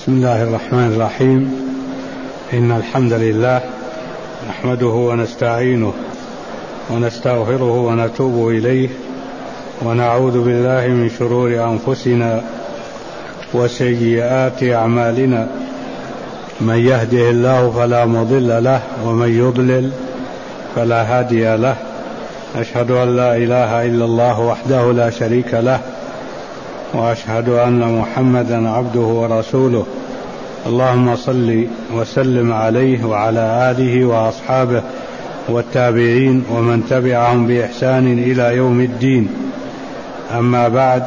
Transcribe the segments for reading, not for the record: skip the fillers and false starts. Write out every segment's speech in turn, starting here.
بسم الله الرحمن الرحيم. إن الحمد لله نحمده ونستعينه ونستغفره ونتوب إليه ونعوذ بالله من شرور أنفسنا وسيئات أعمالنا. من يهده الله فلا مضل له ومن يضلل فلا هادي له. أشهد أن لا إله إلا الله وحده لا شريك له وأشهد أن محمدا عبده ورسوله. اللهم صل وسلم عليه وعلى آله وأصحابه والتابعين ومن تبعهم بإحسان إلى يوم الدين. أما بعد،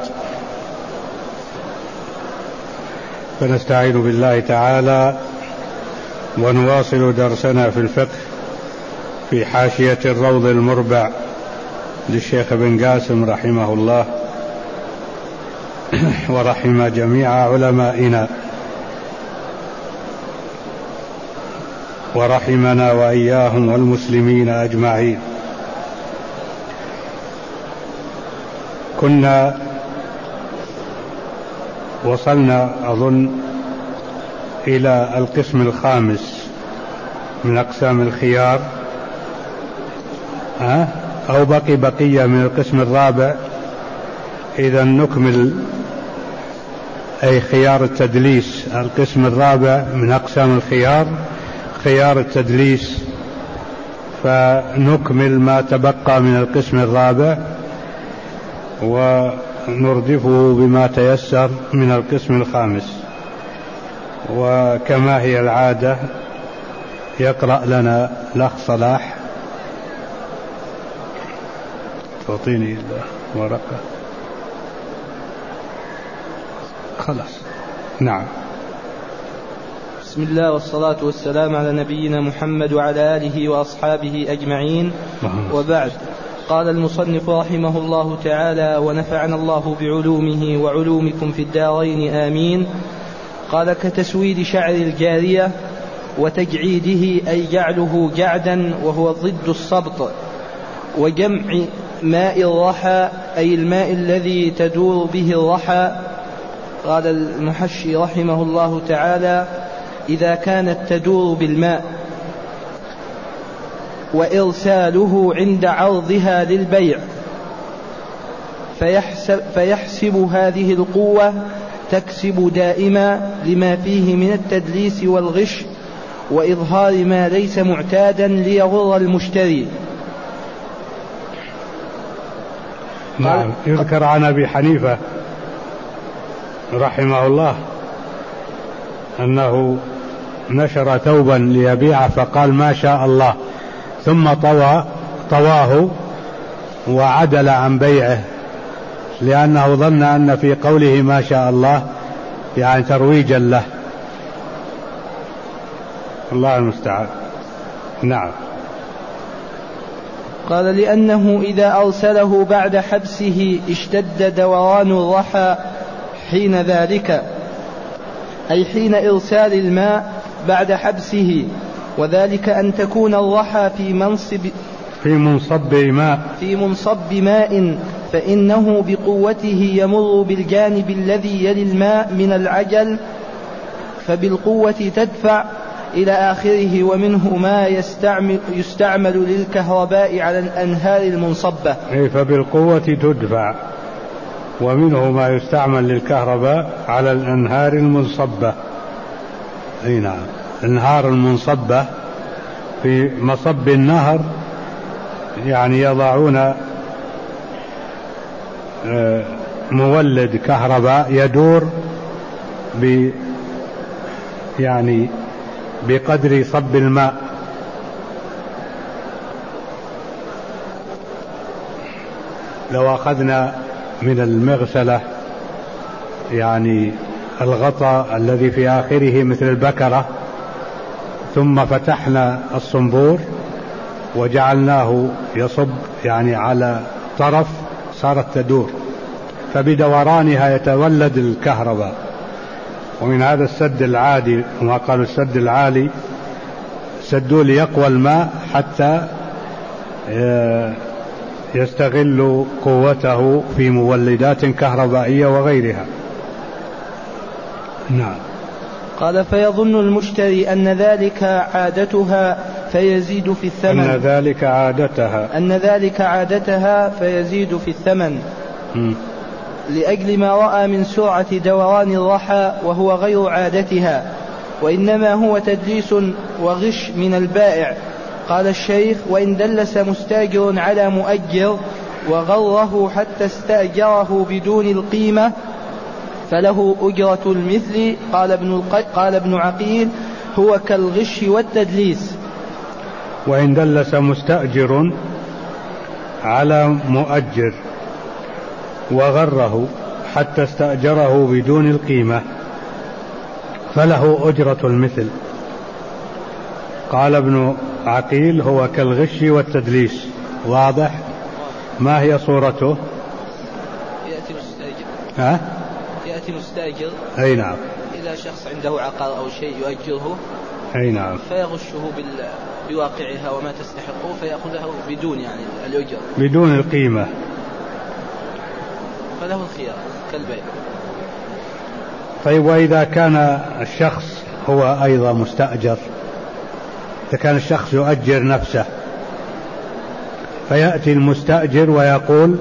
فنستعين بالله تعالى ونواصل درسنا في الفقه في حاشية الروض المربع للشيخ ابن قاسم رحمه الله ورحم جميع علمائنا ورحمنا وإياهم والمسلمين أجمعين. كنا وصلنا أظن إلى القسم الخامس من أقسام الخيار، أو بقية من القسم الرابع. إذا نكمل أي خيار التدليس، القسم الرابع من أقسام الخيار خيار التدليس، فنكمل ما تبقى من القسم الرابع ونردفه بما تيسر من القسم الخامس. وكما هي العادة يقرأ لنا الأخ صلاح. تعطيني الورقة؟ خلاص. نعم. بسم الله والصلاة والسلام على نبينا محمد وعلى آله وأصحابه أجمعين، وبعد. قال المصنف رحمه الله تعالى ونفعنا الله بعلومه وعلومكم في الدارين آمين. قال: كتسويد شعر الجارية وتجعيده أي جعله جعدا وهو ضد الصبط، وجمع ماء الرحى أي الماء الذي تدور به الرحى. قال المحشي رحمه الله تعالى: إذا كانت تدور بالماء، وإرساله عند عرضها للبيع، فيحسب هذه القوة تكسب دائما لما فيه من التدليس والغش وإظهار ما ليس معتادا ليغر المشتري. نعم. يذكر عن أبي حنيفة رحمه الله أنه نشر ثوبا ليبيع فقال: ما شاء الله، ثم طواه وعدل عن بيعه، لأنه ظن أن في قوله ما شاء الله يعني ترويجا له. الله المستعان. نعم. قال: لأنه إذا أرسله بعد حبسه اشتد دوران الرحى حين ذلك، أي حين إرسال الماء بعد حبسه، وذلك أن تكون الرحى في منصب ماء، فإنه بقوته يمر بالجانب الذي يلي الماء من العجل، فبالقوة تدفع إلى آخره. ومنه ما يستعمل للكهرباء على الأنهار المنصبة. فبالقوة تدفع، ومنه ما يستعمل للكهرباء على الأنهار المنصبة. أي نعم. الأنهار المنصبة في مصب النهر يعني يضعون مولد كهرباء يدور يعني بقدر صب الماء. لو أخذنا من المغسلة يعني الغطاء الذي في آخره مثل البكرة، ثم فتحنا الصنبور وجعلناه يصب يعني على طرف، صارت تدور، فبدورانها يتولد الكهرباء. ومن هذا السد العادي، وما قالوا السد العالي، سدوا ليقوى الماء حتى يستغل قوته في مولدات كهربائية وغيرها. نعم. قال فيظن المشتري أن ذلك عادتها فيزيد في الثمن. أن ذلك عادتها فيزيد في الثمن لأجل ما رأى من سرعة دوران الرحى وهو غير عادتها، وإنما هو تدليس وغش من البائع. قال الشيخ: وإن دلس مستاجر على مؤجر وغره حتى استأجره بدون القيمة فله أجرة المثل. قال ابن عقيل: هو كالغش والتدليس. وإن دلس مستأجر على مؤجر وغره حتى استأجره بدون القيمة فله أجرة المثل. قال ابن عقيل: هو كالغش والتدليس. واضح؟ ما هي صورته؟ يأتي مستأجر أي نعم إلى شخص عنده عقار أو شيء يؤجره، أي نعم، فيغشه بواقعها وما تستحقه فيأخذه بدون يعني الأجر بدون القيمة، فله الخيار كالبيع. طيب، وإذا كان الشخص هو أيضا مستأجر، إذا كان الشخص يؤجر نفسه فيأتي المستأجر ويقول: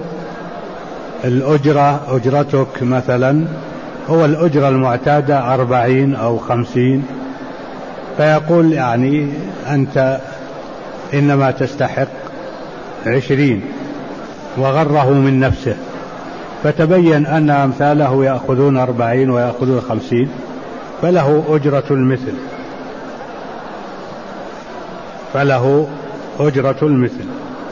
أجرتك مثلا هو الأجرة المعتادة 40 أو 50، فيقول يعني أنت إنما تستحق 20، وغره من نفسه، فتبين أن أمثاله يأخذون 40 ويأخذون 50، فله أجرة المثل، فله أجرة المثل.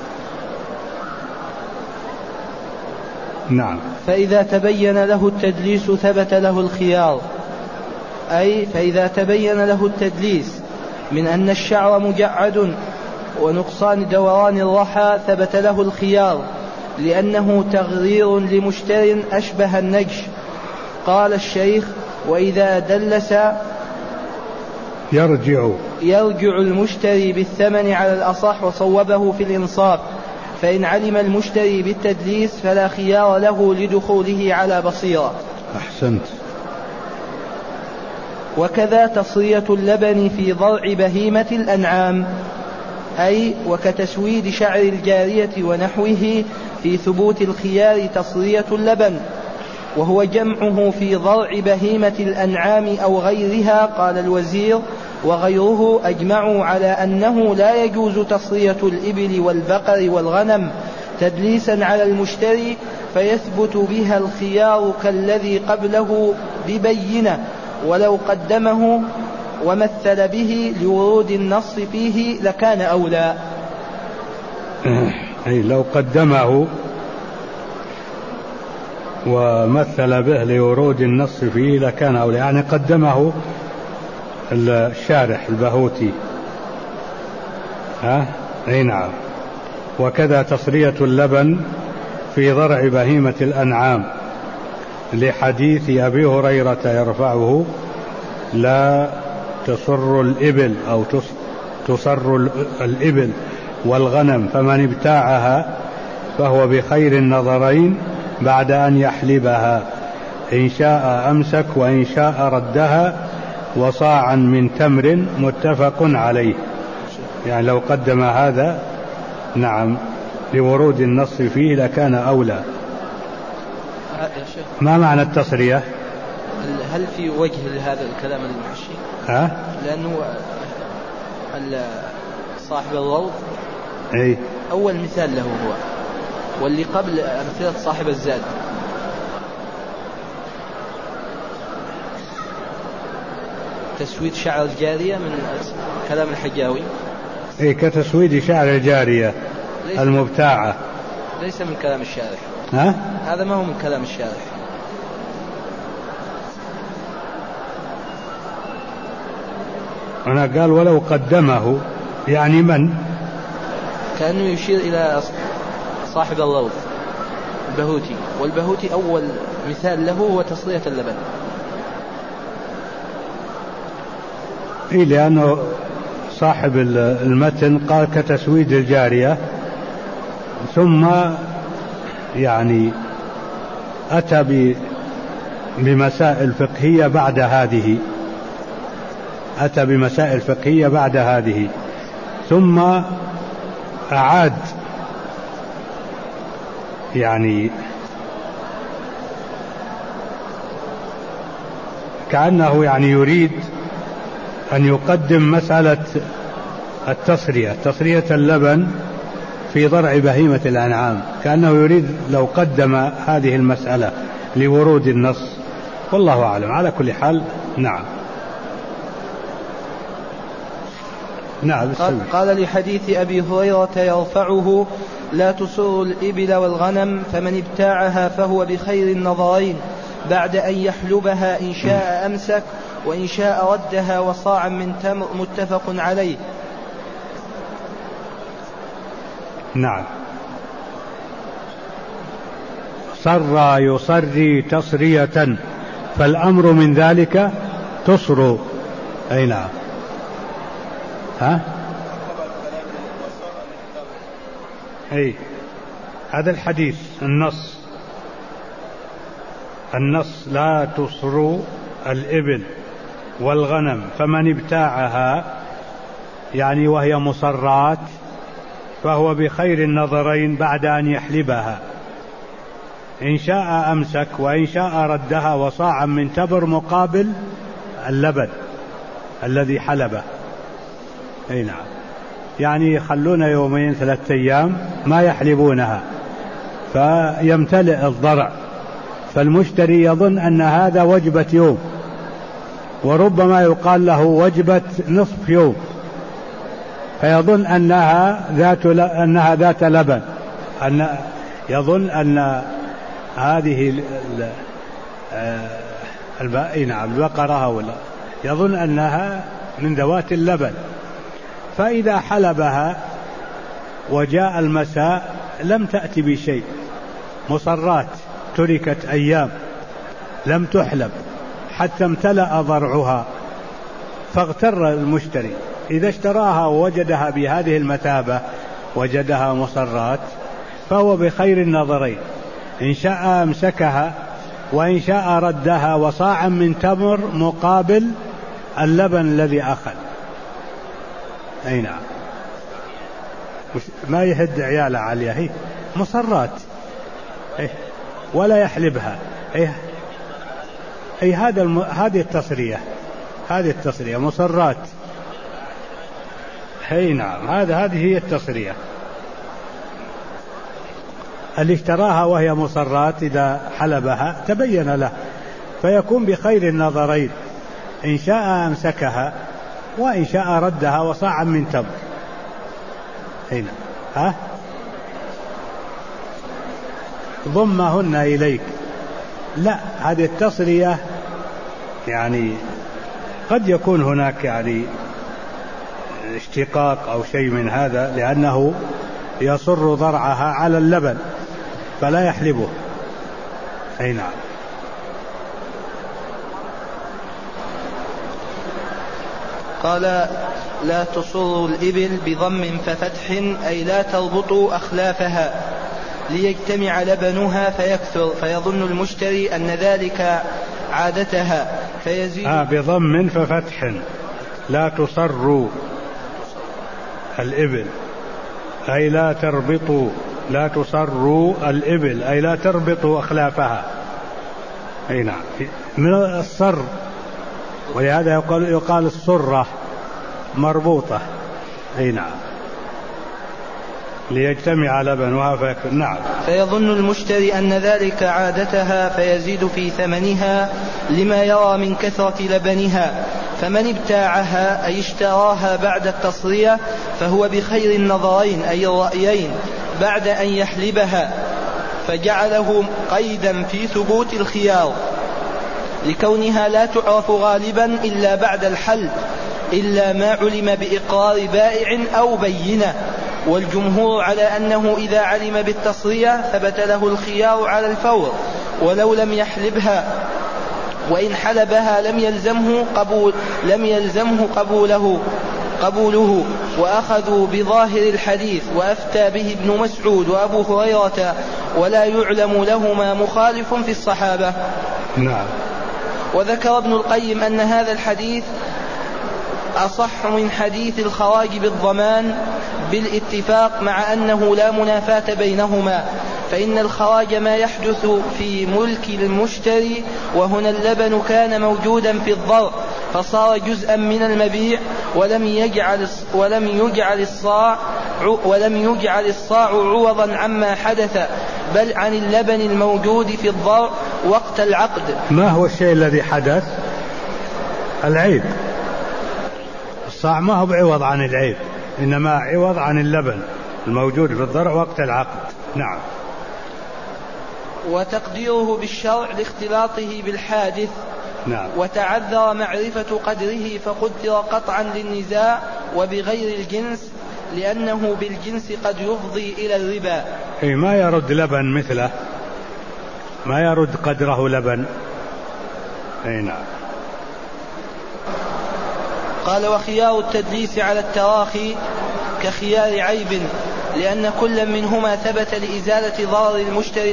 نعم. فإذا تبين له التدليس ثبت له الخيار، أي فإذا تبين له التدليس من أن الشعر مجعد ونقصان دوران الرحى ثبت له الخيار، لأنه تغرير لمشتر أشبه النجش. قال الشيخ: وإذا دلس يرجع المشتري بالثمن على الأصح وصوبه في الإنصاف، فإن علم المشتري بالتدليس فلا خيار له لدخوله على بصيرة. أحسنت. وكذا تصرية اللبن في ضرع بهيمة الأنعام، أي وكتسويد شعر الجارية ونحوه في ثبوت الخيار تصرية اللبن، وهو جمعه في ضرع بهيمة الأنعام أو غيرها. قال الوزير وغيره أجمعوا على أنه لا يجوز تصرية الإبل والبقر والغنم تدليسا على المشتري فيثبت بها الخيار كالذي قبله ببينة، ولو قدمه ومثل به لورود النص فيه لكان أولى. أي لو قدمه ومثل به لورود النص فيه لكان أولى، يعني قدمه الشارح البهوتي. أي نعم. وكذا تصرية اللبن في ضرع بهيمة الأنعام لحديث أبي هريرة يرفعه: لا تصر الإبل أو تصر الإبل والغنم، فمن ابتاعها فهو بخير النظرين بعد أن يحلبها، إن شاء أمسك وإن شاء ردها، وصاعا من تمر متفق عليه. يعني لو قدم هذا نعم لورود النص فيه لكان أولى. ما معنى التصرية؟ هل في وجه لهذا الكلام المحشي؟ لأنه صاحب الروض أول مثال له هو، واللي قبل أمثلة صاحب الزاد. تسويد شعر الجارية من كلام الحجاوي. كتسويد شعر الجارية المبتاعة، ليس من كلام الشارح. هذا ما هو من كلام الشارح. أنا قال ولو قدمه، يعني من؟ كأنه يشير إلى صاحب الروض البهوتي، والبهوتي أول مثال له هو تصرية اللبن. لأنه صاحب المتن قال كتسويد الجارية، ثم يعني أتى بمسائل فقهية بعد هذه، أتى بمسائل فقهية بعد هذه، ثم أعاد يعني كأنه يعني يريد أن يقدم مسألة تصرية اللبن في ضرع بهيمة الأنعام، كأنه يريد لو قدم هذه المسألة لورود النص، والله أعلم. على كل حال نعم. قال لحديث أبي هريرة يرفعه: لا تسر الإبل والغنم، فمن ابتاعها فهو بخير النظرين بعد أن يحلبها، إن شاء أمسك وإن شاء ردها وصاعا من تمر، متفق عليه. نعم. صر يصري تصرية، فالأمر من ذلك تصر. أي نعم. أي هذا الحديث النص لا تصر الإبل والغنم، فمن ابتاعها يعني وهي مصرات فهو بخير النظرين بعد أن يحلبها، إن شاء أمسك وإن شاء ردها وصاعا من تبر مقابل اللبن الذي حلبه. أي نعم. يعني يخلون 2 3 أيام ما يحلبونها فيمتلئ الضرع، فالمشتري يظن أن هذا وجبة يوم، وربما يقال له وجبة نصف يوم، فيظن أنها ذات لبن، يظن أن هذه البقرة يظن أنها من ذوات اللبن، فإذا حلبها وجاء المساء لم تأتي بشيء، مصرات تركت أيام لم تحلب حتى امتلأ ضرعها، فاغتر المشتري. إذا اشتراها ووجدها بهذه المثابة وجدها مصرات فهو بخير النظرين، إن شاء أمسكها وإن شاء ردها وصاعا من تمر مقابل اللبن الذي أخذ. أي نعم. ما يهد عياله عليها، مصرات ولا يحلبها. هذه التصرية مصرات. أي نعم. هذه هي التصرية. اللي اشتراها وهي مصرات إذا حلبها تبين له، فيكون بخير النظرين، إن شاء أمسكها وإن شاء ردها وصاعا من تمر. هنا ضمهن إليك. لا، هذه التصرية يعني قد يكون هناك يعني اشتقاق أو شيء من هذا، لأنه يصر ضرعها على اللبن فلا يحلبه. أي نعم. قال: لا تصر الإبل بضم ففتح، أي لا تربط أخلافها ليجتمع لبنها فيكثر، فيظن المشتري أن ذلك عادتها فيزيد. بضم ففتح لا تصر الإبل أي لا تربط، لا تصر الإبل أي لا تربط أخلافها. أي نعم. من الصر، ولهذا يقال الصرة مربوطة. أي نعم. ليجتمع لبنها فيكثر. نعم. فيظن المشتري أن ذلك عادتها فيزيد في ثمنها لما يرى من كثرة لبنها، فمن ابتاعها أي اشتراها بعد التصرية فهو بخير النظرين أي الرأيين بعد أن يحلبها، فجعله قيدا في ثبوت الخيار لكونها لا تعرف غالبا إلا بعد الحلب، إلا ما علم بإقرار بائع أو بينة. والجمهور على أنه إذا علم بالتصرية ثبت له الخيار على الفور ولو لم يحلبها، وإن حلبها لم يلزمه قبوله. وأخذوا بظاهر الحديث، وأفتى به ابن مسعود وأبو هريرة، ولا يعلم لهما مخالف في الصحابة. نعم. وذكر ابن القيم أن هذا الحديث أصح من حديث الخراج بالضمان بالاتفاق، مع أنه لا منافاة بينهما، فإن الخراج ما يحدث في ملك المشتري، وهنا اللبن كان موجودا في الضرع فصار جزءا من المبيع، ولم يجعل الصاع عوضا عما حدث، بل عن اللبن الموجود في الضرع وقت العقد. ما هو الشيء الذي حدث؟ العيب. الصاع ما هو بعوض عن العيب، إنما عوض عن اللبن الموجود في الضرع وقت العقد. نعم. وتقديره بالشرع لاختلاطه بالحادث. نعم. وتعذر معرفة قدره فقدر قطعا للنزاع وبغير الجنس، لأنه بالجنس قد يفضي إلى الربا. أي ما يرد لبن مثله، ما يرد قدره لبن. أي نعم. قال: وخيار التدليس على التراخي كخيار عيب، لأن كل منهما ثبت لإزالة ضرر المشتري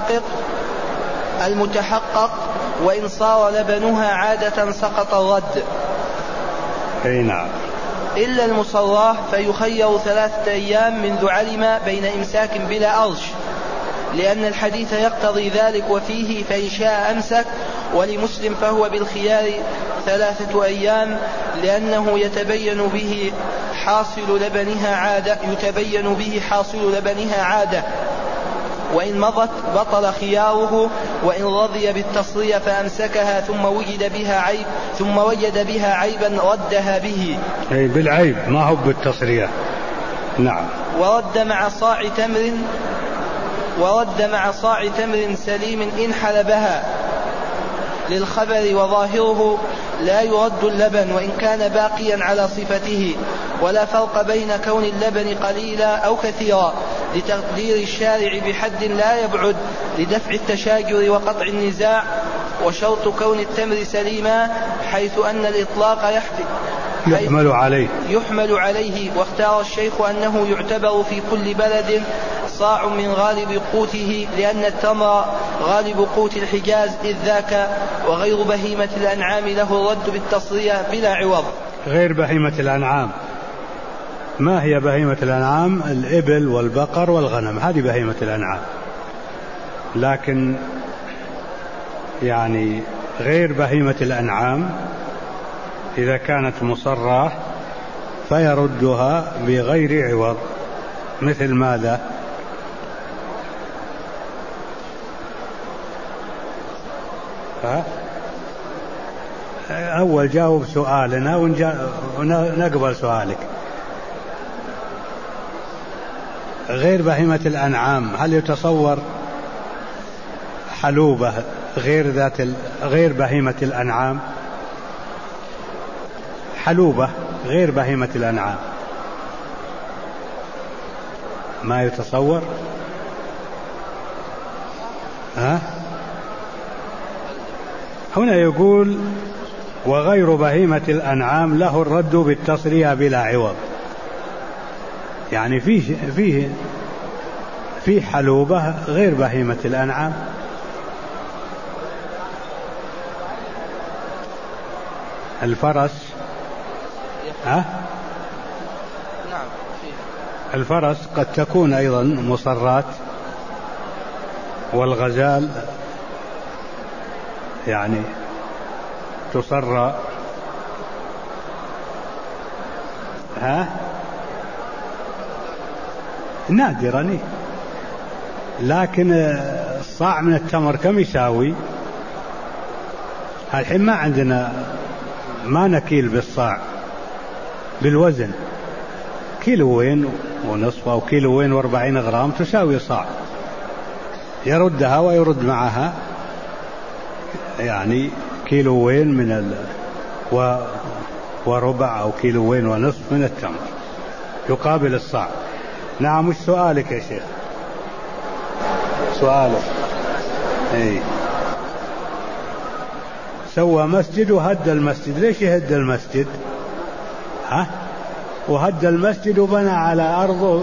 المتحقق، وإن صار لبنها عادة سقط الرد. أي نعم. إلا المصراه فيخير 3 أيام منذ علم بين إمساك بلا أرش، لأن الحديث يقتضي ذلك وفيه فإن شاء أمسك. ولمسلم فهو بالخيار 3 أيام، لأنه يتبين به حاصل لبنها عادة، وإن مضت بطل خياره، وإن رضي بالتصرية فأمسكها ثم وجد بها عيبا ردها به. أي بالعيب ما هو بالتصرية. نعم. ورد مع صاع تمر سليم إن حلبها للخبر، وظاهره لا يرد اللبن وإن كان باقيا على صفته، ولا فرق بين كون اللبن قليلا أو كثيرا، لتقدير الشارع بحد لا يبعد لدفع التشاجر وقطع النزاع. وشرط كون التمر سليما حيث أن الإطلاق يحمل عليه. واختار الشيخ أنه يعتبر في كل بلد صاع من غالب قوته، لأن التمر غالب قوت الحجاز إذ ذاك، وغير بهيمة الأنعام له الرد بالتصرية بلا عوض. غير بهيمة الأنعام، ما هي بهيمة الأنعام؟ الإبل والبقر والغنم، هذه بهيمة الأنعام. لكن يعني غير بهيمة الأنعام إذا كانت مصرة فيردها بغير عوض. مثل ماذا؟ أول جاوب سؤالنا ونقبل سؤالك. غير بهيمة الأنعام، هل يتصور حلوبة غير بهيمة الأنعام؟ حلوبة غير بهيمة الأنعام ما يتصور؟ هنا يقول وغير بهيمة الأنعام له الرد بالتصرية بلا عوض، يعني فيه حلوبة غير بهيمة الأنعام. الفرس الفرس قد تكون أيضا مصرات، والغزال يعني تصر. نادرا، لكن الصاع من التمر كم يساوي؟ الحين ما عندنا، ما نكيل بالصاع بالوزن، 2.5 كيلو أو 2.40 غرام تساوي صاع، يردها ويرد معها يعني 2 وربع أو 2.5 من التمر يقابل الصاع. نعم. وش سؤالك يا شيخ؟ سؤالك سوى مسجد وهد المسجد. ليش يهد المسجد؟ وهد المسجد وبنى على أرضه.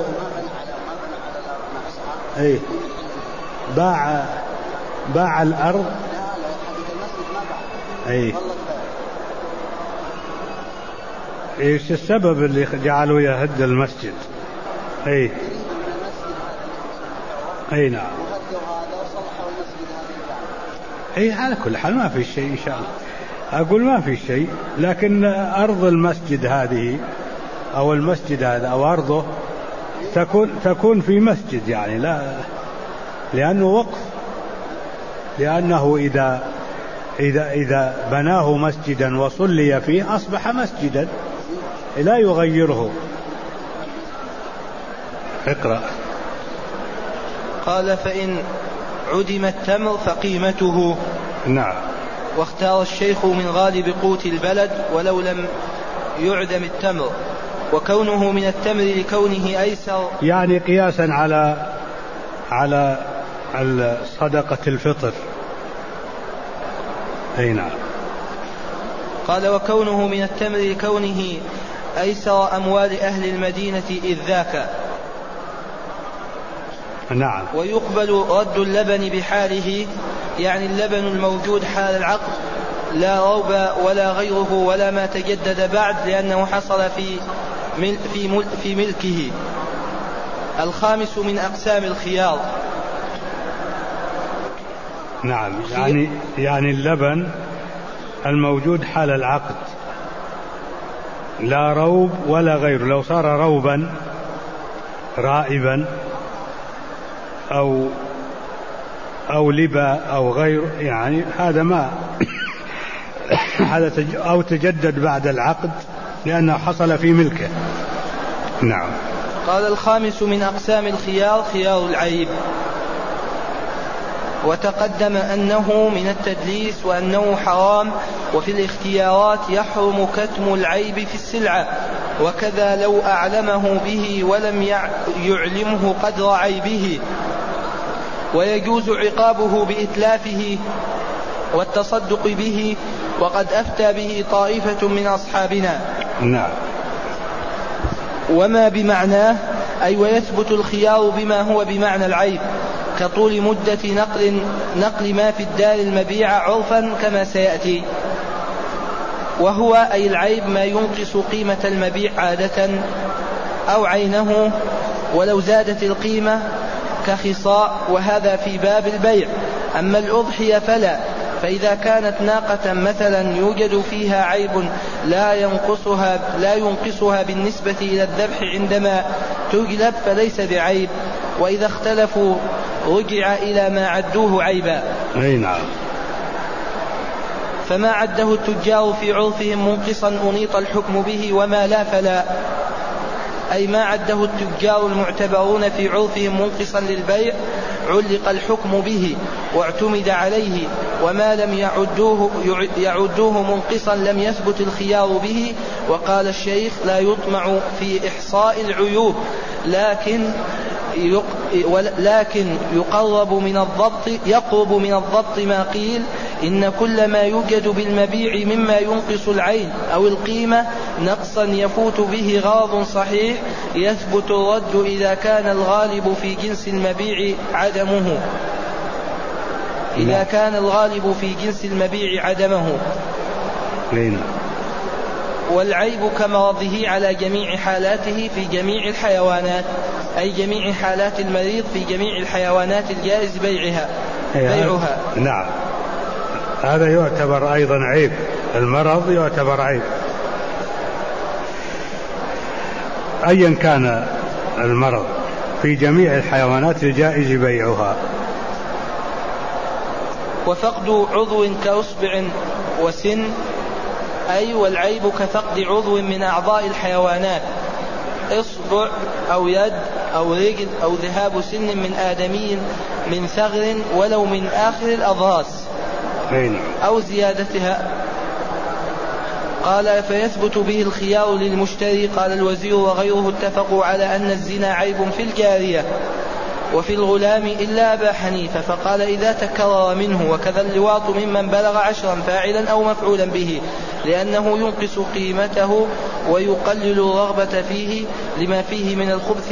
باع الأرض. إيش السبب اللي جعلوا يهد المسجد؟ أي نعم. أي على كل حال ما في شيء إن شاء الله، أقول ما في شيء، لكن أرض المسجد هذه أو المسجد هذا أو أرضه تكون في مسجد، يعني لا، لأنه وقف، لأنه إذا بناه مسجدا وصلي فيه أصبح مسجدا، لا يغيره. اقرأ. قال: فإن عدم التمر فقيمته. نعم. واختار الشيخ من غالب قوت البلد ولو لم يعدم التمر، وكونه من التمر لكونه أيسر، يعني قياسا على صدقة الفطر. أي نعم. قال: وكونه من التمر لكونه أيسر أموال أهل المدينة إذ ذاك. نعم. ويقبل رد اللبن بحاله، يعني اللبن الموجود حال العقد، لا روب ولا غيره ولا ما تجدد بعد، لأنه حصل في ملكه. الخامس من أقسام الخيار. نعم، يعني اللبن الموجود حال العقد لا روب ولا غيره، لو صار روبا رائبا أو لبا أو غيره، يعني هذا ما هذا أو تجدد بعد العقد لأنه حصل في ملكه. نعم. قال: الخامس من أقسام الخيار خيار العيب. وتقدم أنه من التدليس وأنه حرام، وفي الاختيارات يحرم كتم العيب في السلعة، وكذا لو أعلمه به ولم يعلمه قدر عيبه، ويجوز عقابه بإتلافه والتصدق به، وقد أفتى به طائفة من أصحابنا. نعم. وما بمعناه، أي ويثبت الخيار بما هو بمعنى العيب، كطول مدة نقل ما في الدار المبيع عرفا كما سيأتي. وهو أي العيب ما ينقص قيمة المبيع عادة أو عينه ولو زادت القيمة كخصاء، وهذا في باب البيع. أما الأضحية فلا، فإذا كانت ناقة مثلا يوجد فيها عيب لا ينقصها بالنسبة إلى الذبح عندما تجلب فليس بعيب، وإذا اختلفوا رجع إلى ما عدوه عيبا. أي نعم. فما عده التجار في عرفهم منقصا أنيط الحكم به، وما لا فلا، أي ما عده التجار المعتبرون في عرفهم منقصا للبيع علق الحكم به واعتمد عليه، وما لم يعدوه منقصا لم يثبت الخيار به. وقال الشيخ: لا يطمع في إحصاء العيوب، لكن يقرب من الضبط ما قيل إن كل ما يوجد بالمبيع مما ينقص العين أو القيمة نقصا يفوت به غرض صحيح يثبت الرد إذا كان الغالب في جنس المبيع عدمه. والعيب كمرضه على جميع حالاته في جميع الحيوانات، أي جميع حالات المريض في جميع الحيوانات الجائز بيعها. نعم. هذا يعتبر أيضا عيب، المرض يعتبر عيب أيا كان المرض في جميع الحيوانات الجائز بيعها. وفقد عضو كأصبع وسن، أي والعيب كفقد عضو من أعضاء الحيوانات، إصبع أو يد أو رجل أو ذهاب سن من آدمي من ثغر ولو من آخر الأضراس أو زيادتها. قال: فيثبت به الخيار للمشتري. قال الوزير وغيره اتفقوا على أن الزنا عيب في الجارية وفي الغلام إلا أبا حنيفة، فقال: إذا تكرر منه. وكذا اللواط ممن بلغ 10 فاعلا أو مفعولا به، لأنه ينقص قيمته ويقلل الرغبة فيه لما فيه من الخبث.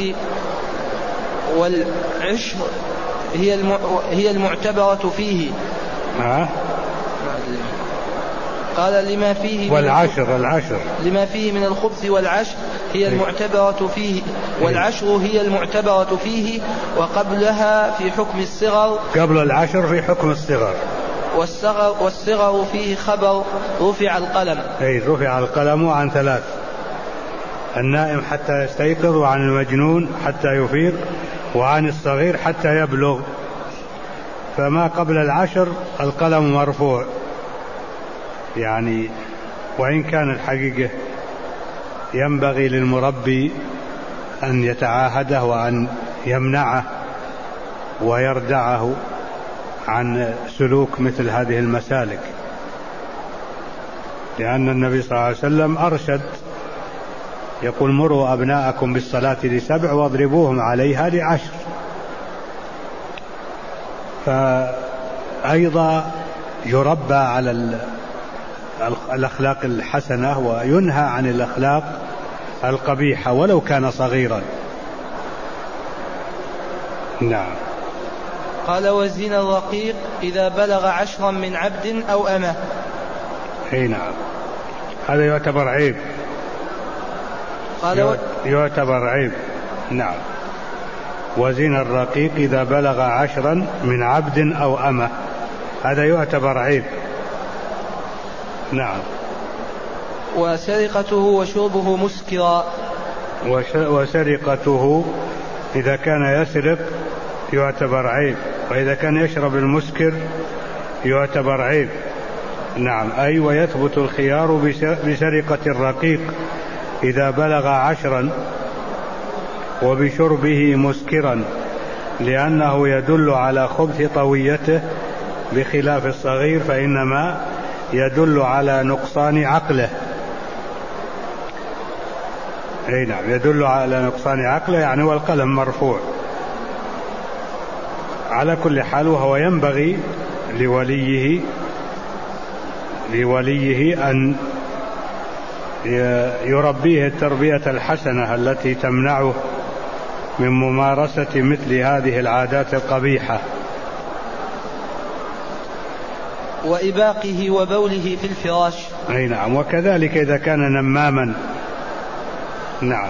والعشر هي المعتبرة فيه. قال لما فيه لما فيه من الخبث والعشر هي المعتبرة فيه، والعشر هي المعتبرة فيه، وقبلها في حكم الصغر، قبل العشر في حكم الصغر، والصغر فيه خبر رفع القلم. رفع القلم عن 3: النائم حتى يستيقظ، وعن المجنون حتى يفيق، وعن الصغير حتى يبلغ. فما قبل العشر القلم مرفوع، يعني وإن كان الحقيقة ينبغي للمربي أن يتعاهده وأن يمنعه ويردعه عن سلوك مثل هذه المسالك، لأن النبي صلى الله عليه وسلم أرشد، يقول: مروا أبناءكم بالصلاة ل7 واضربوهم عليها ل10. فأيضا يربى على الأخلاق الحسنة وينهى عن الأخلاق القبيحة ولو كان صغيرا. نعم. قال: والزنا الرقيق إذا بلغ 10 من عبد أو أمة. نعم، هذا يعتبر عيب. يعتبر عيب. نعم. وزنا الرقيق إذا بلغ 10 من عبد أو أمة، هذا يعتبر عيب. نعم. وسرقته وشربه مسكرا. وسرقته إذا كان يسرق يعتبر عيب، وإذا كان يشرب المسكر يعتبر عيب. نعم. أي ويثبت الخيار بسرقة الرقيق إذا بلغ 10 وبشربه مسكرا، لأنه يدل على خبث طويته، بخلاف الصغير فإنما يدل على نقصان عقله. نعم، يدل على نقصان عقله، يعني والقلم مرفوع. على كل حال، وهو ينبغي لوليه أن يربيه التربية الحسنة التي تمنعه من ممارسة مثل هذه العادات القبيحة. وإباقه وبوله في الفراش. نعم. وكذلك إذا كان نماما. نعم.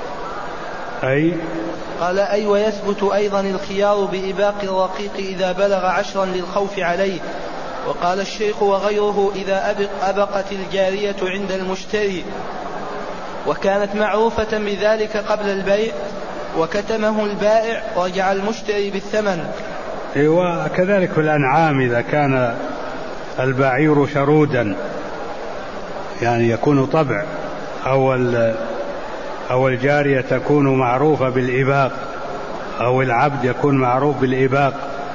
قال: أي ويثبت أيضا الخيار بإباق الرقيق إذا بلغ 10 للخوف عليه. وقال الشيخ: وغيره إذا أبقت الجارية عند المشتري وكانت معروفة بذلك قبل البيع وكتمه البائع رجع المشتري بالثمن. وكذلك في الأنعام إذا كان البعير شرودا، يعني يكون طبع، أو الجارية تكون معروفة بالإباق، أو العبد يكون معروف بالإباق.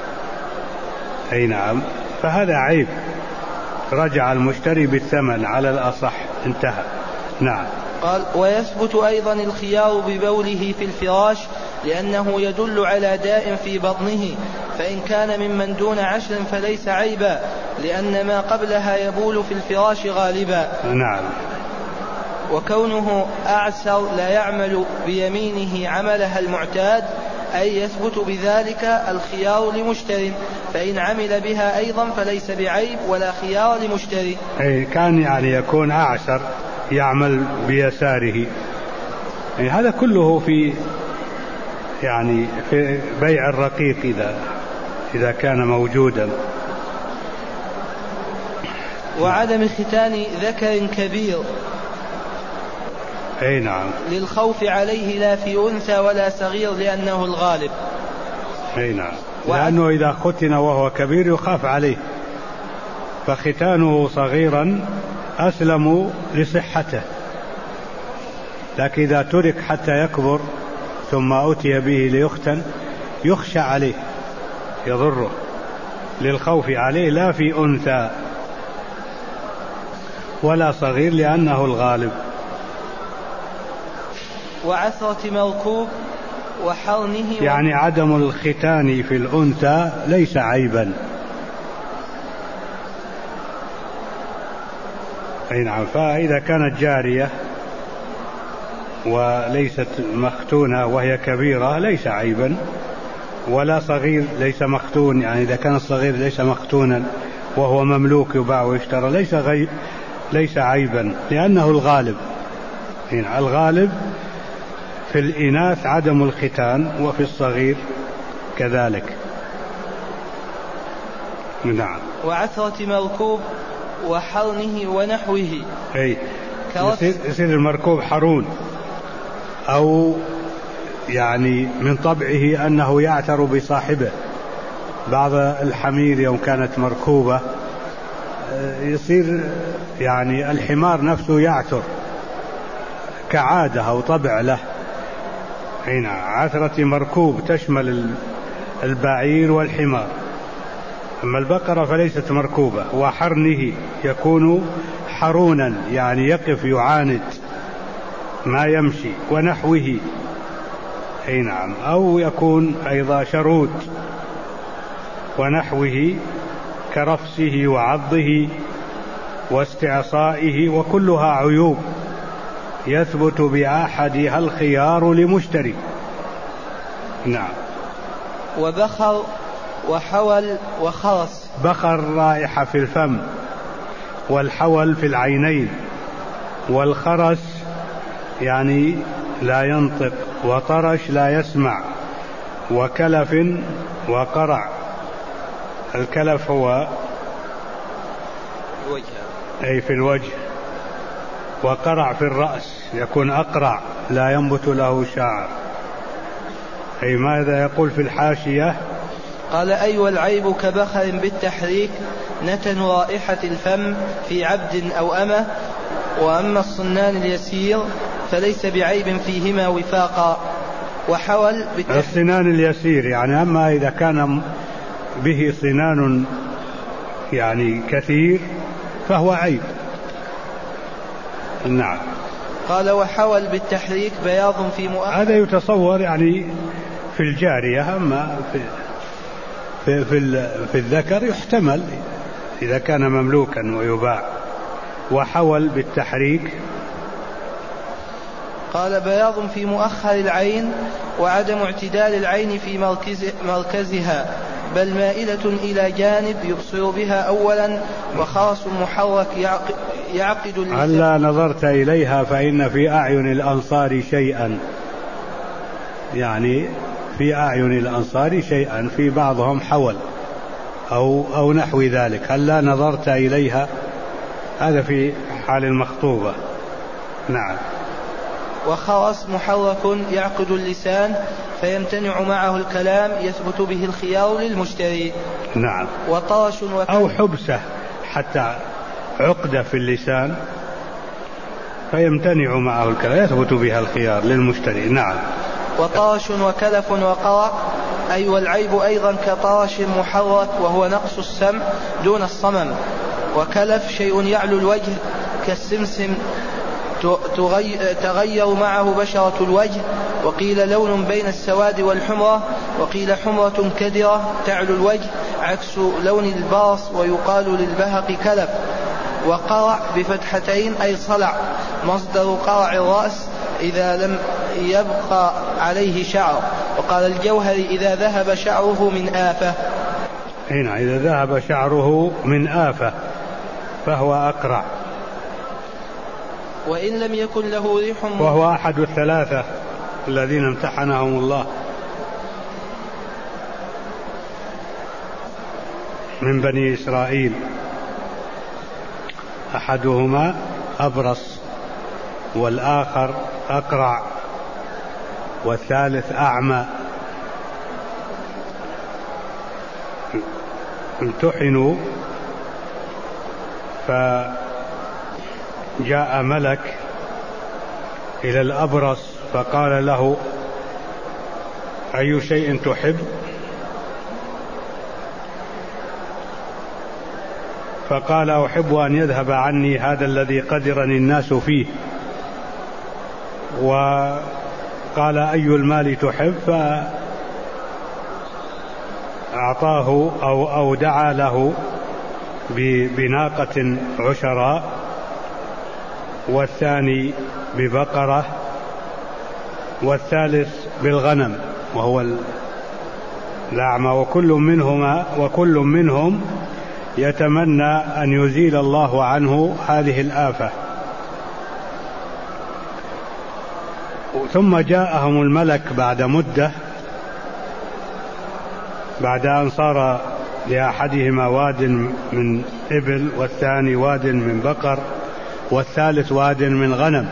نعم. فهذا عيب، رجع المشتري بالثمن على الأصح. انتهى. نعم. قال: ويثبت أيضا الخيار ببوله في الفراش، لأنه يدل على داء في بطنه، فإن كان ممن دون 10 فليس عيبا، لأن ما قبلها يبول في الفراش غالبا. نعم. وكونه أعسر لا يعمل بيمينه عملها المعتاد، أي يثبت بذلك الخيار لمشتر، فإن عمل بها أيضا فليس بعيب ولا خيار لمشتري. كان يعني يكون أعسر يعمل بيساره. هذا كله في بيع الرقيق إذا كان موجودا. وعدم ختان ذكر كبير. نعم. للخوف عليه لا في أنثى ولا صغير لأنه الغالب. نعم. لأنه إذا ختن وهو كبير يخاف عليه، فختانه صغيرا أسلم لصحته، لكن إذا ترك حتى يكبر ثم أتي به ليختن يخشى عليه، يضره، للخوف عليه لا في أنثى ولا صغير لأنه الغالب. وعثرة مركوب وحرنه، يعني عدم الختان في الأنثى ليس عيبا. نعم. فإذا كانت جارية وليست مختونة وهي كبيرة ليس عيبا، ولا صغير ليس مختون، يعني إذا كان الصغير ليس مختونا وهو مملوك يباع ويشترى ليس عيبا، لأنه الغالب. الغالب في الإناث عدم الختان، وفي الصغير كذلك. نعم. وعثرة مركوب وحرنه ونحوه. يصير المركوب حرون، أو يعني من طبعه أنه يعثر بصاحبه. بعض الحمير يوم كانت مركوبة يصير يعني الحمار نفسه يعثر كعادة أو طبع له. هنا عثرة مركوب تشمل البعير والحمار. أما البقرة فليست مركوبة. وحرنه يكون حرونا، يعني يقف يعاند ما يمشي. ونحوه نعم، أو يكون أيضا شرود. ونحوه كرفسه وعضه واستعصائه، وكلها عيوب يثبت بأحدها الخيار لمشتري. نعم. وبخر وحول وخرس. بخر رائحة في الفم، والحول في العينين، والخرس يعني لا ينطق، وطرش لا يسمع، وكلف وقرع. الكلف هو أي في الوجه، وقرع في الرأس، يكون أقرع لا ينبت له شعر. أي ماذا يقول في الحاشية؟ قال: أي والعيب كبخر بالتحريك نتن رائحة الفم في عبد أو أمة. وأما الصنان اليسير فليس بعيب فيهما وفاقا. وحول الصنان اليسير يعني، أما إذا كان به صنان يعني كثير فهو عيب. نعم. قال: وحول بالتحريك بياض في مؤخر. هذا يتصور يعني في الجارية، أما في الذكر يحتمل إذا كان مملوكا ويباع. وحول بالتحريك. قال: بياض في مؤخر العين، وعدم اعتدال العين في مركزها، بل مائلة إلى جانب يبصر بها أولا. وخرس محرك يعقد اللسان. هلا نظرت إليها فإن في أعين الأنصار شيئا، يعني في أعين الأنصار شيئا، في بعضهم حول أو نحو ذلك. هلا نظرت إليها، هذا في حال المخطوبة. نعم. وخرس محرك يعقد اللسان، فيمتنع معه الكلام، يثبت به الخيار للمشتري. نعم. وطرش أو حبسة حتى عقدة في اللسان، فيمتنع معه الكلام، يثبت بها الخيار للمشتري. نعم. وطرش وكلف وقرع. أي والعيب أيضا كطرش محرك، وهو نقص السمع دون الصمم. وكلف شيء يعلو الوجه كالسمسم، تغير معه بشرة الوجه. وقيل لون بين السواد والحمرة، وقيل حمرة كدرة تعلو الوجه عكس لون الباص. ويقال للبهق كلف. وقرع بفتحتين أي صلع، مصدر قرع الرأس إذا لم يبقى عليه شعر. وقال الجوهري: إذا ذهب شعره من آفة. هنا إذا ذهب شعره من آفة فهو أقرع. وإن لم يكن له ريح، وهو أحد الثلاثة الذين امتحنهم الله من بني إسرائيل. أحدهما أبرص، والآخر أقرع، والثالث أعمى. امتحنوا، فجاء ملك إلى الأبرص فقال له: أي شيء تحب؟ فقال: أحب أن يذهب عني هذا الذي قدرني الناس فيه. وقال: أي المال تحب؟ فأعطاه أو دعا له بناقة عشراء، والثاني ببقرة، والثالث بالغنم وهو الأعمى. وكل منهم يتمنى أن يزيل الله عنه هذه الآفة. ثم جاءهم الملك بعد مدة، بعد أن صار لأحدهما واد من إبل، والثاني واد من بقر، والثالث واد من غنم.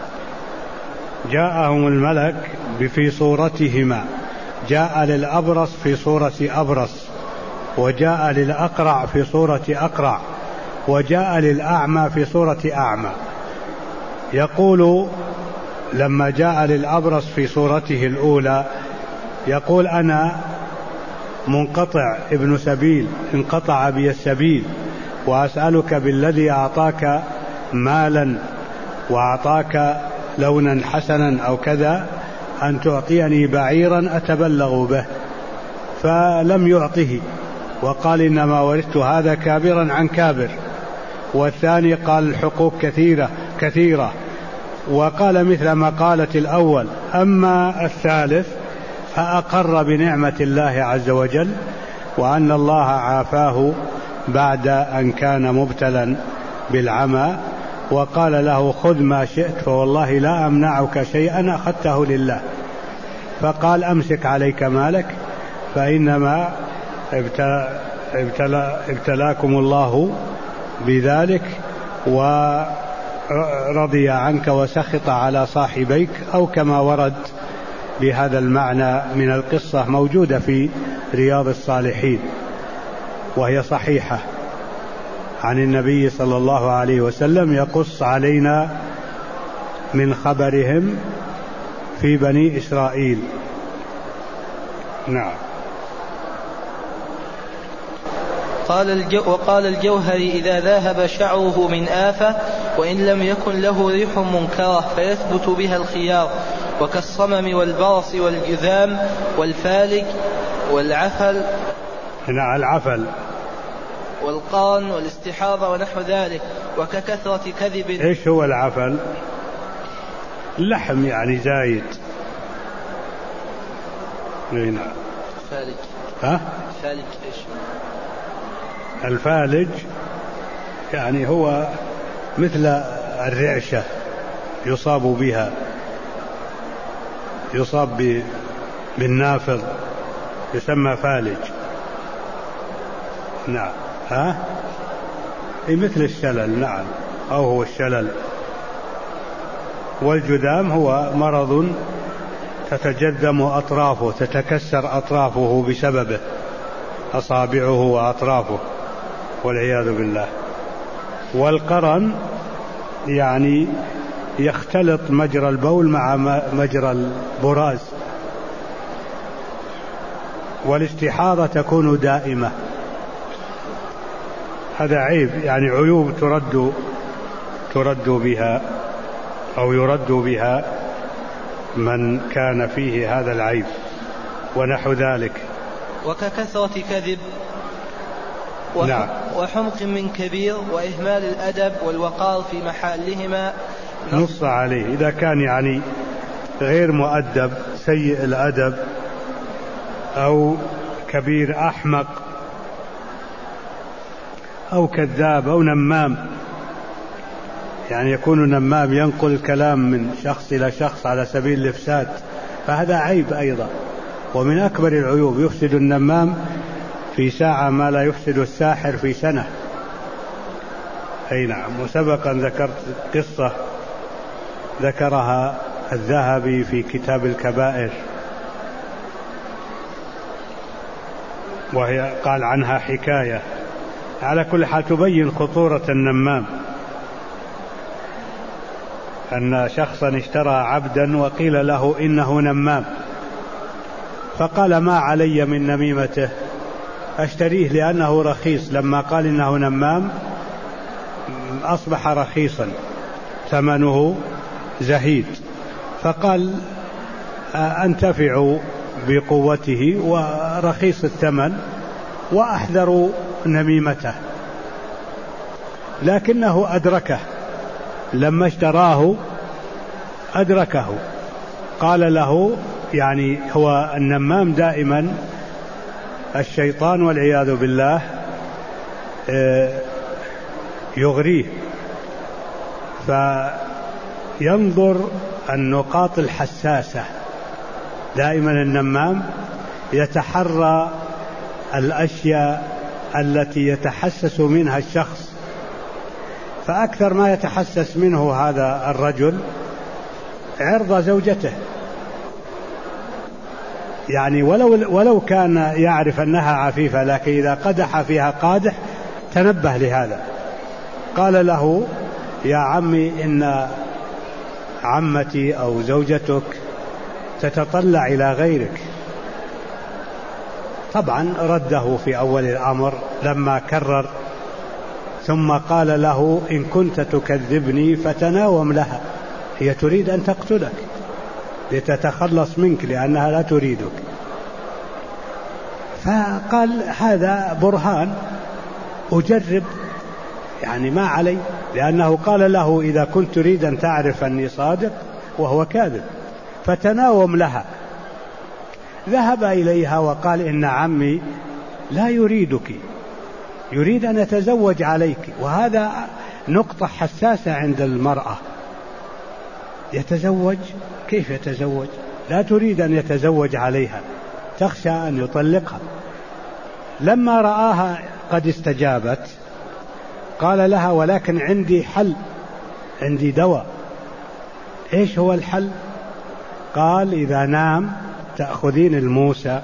جاءهم الملك في صورتهما، جاء للأبرص في صورة أبرص، وجاء للأقرع في صورة أقرع، وجاء للأعمى في صورة أعمى. يقول لما جاء للأبرص في صورته الأولى يقول: أنا منقطع ابن سبيل، انقطع بي السبيل، وأسألك بالذي أعطاك مالا وأعطاك لونا حسنا أو كذا أن تعطيني بعيرا أتبلغ به. فلم يعطه، وقال: إنما ورثت هذا كابرا عن كابر. والثاني قال: الحقوق كثيرة، وقال مثل ما قالت الأول. أما الثالث فأقر بنعمة الله عز وجل، وأن الله عافاه بعد أن كان مبتلا بالعمى، وقال له: خذ ما شئت فوالله لا أمنعك شيئا أخذته لله. فقال: أمسك عليك مالك، فإنما ابتلاكم الله بذلك ورضي عنك وسخط على صاحبيك، أو كما ورد بهذا المعنى من القصة، موجودة في رياض الصالحين وهي صحيحة عن النبي صلى الله عليه وسلم، يقص علينا من خبرهم في بني إسرائيل. نعم. وقال الجوهري: إذا ذهب شعره من آفة وإن لم يكن له ريح منكرة فيثبت بها الخيار، وكالصمم والبرص والجذام والفالج والعفل، العفل والقرن والاستحاضة ونحو ذلك، وككثرة كذب. إيش هو العفل؟ اللحم يعني زايد. نعم. فالج. فالج إيش؟ الفالج يعني هو مثل الرعشة يصاب بها، يصاب بالنافذ، يسمى فالج. نعم. مثل الشلل. نعم، أو هو الشلل. والجذام هو مرض تتجذم أطرافه، تتكسر أطرافه بسببه، أصابعه وأطرافه، والعياذ بالله. والقرن يعني يختلط مجرى البول مع مجرى البراز. والاستحاضة تكون دائمة، هذا عيب، يعني عيوب ترد بها أو يرد بها من كان فيه هذا العيب ونحو ذلك. وككثرة كذب نعم. وحمق من كبير، وإهمال الأدب والوقار في محلهما. نص عليه إذا كان يعني غير مؤدب، سيء الأدب، أو كبير أحمق، أو كذاب، أو نمام، يعني يكون نمام ينقل الكلام من شخص إلى شخص على سبيل الإفساد، فهذا عيب أيضا. ومن أكبر العيوب يفسد النمام في ساعة ما لا يفسد الساحر في سنة. أي نعم. وسبقا ذكرت قصة ذكرها الذهبي في كتاب الكبائر، وهي قال عنها حكاية. على كل حال تبين خطورة النمام، أن شخصا اشترى عبدا وقيل له إنه نمام، فقال: ما علي من نميمته، أشتريه لأنه رخيص. لما قال إنه نمام أصبح رخيصا، ثمنه زهيد، فقال: أنتفع بقوته ورخيص الثمن وأحذر نميمته. لكنه أدركه لما اشتراه، أدركه، قال له، يعني هو النمام دائما الشيطان والعياذ بالله يغريه، فينظر النقاط الحساسة. دائما النمام يتحرى الأشياء التي يتحسس منها الشخص، فأكثر ما يتحسس منه هذا الرجل عرض زوجته، يعني ولو كان يعرف أنها عفيفة، لكن إذا قدح فيها قادح تنبه لهذا. قال له: يا عمي، إن عمتي أو زوجتك تتطلع إلى غيرك. طبعا رده في أول الأمر لما كرر، ثم قال له: إن كنت تكذبني فتناوم لها، هي تريد أن تقتلك لتتخلص منك لأنها لا تريدك. فقال: هذا برهان أجرب، يعني ما علي، لأنه قال له: إذا كنت تريد أن تعرف أني صادق، وهو كاذب، فتناوم لها. ذهب إليها وقال: إن عمي لا يريدك، يريد أن يتزوج عليك، وهذا نقطة حساسة عند المرأة. يتزوج؟ كيف يتزوج؟ لا تريد أن يتزوج عليها، تخشى أن يطلقها. لما رآها قد استجابت قال لها: ولكن عندي حل، عندي دواء. إيش هو الحل؟ قال: إذا نام تأخذين الموسى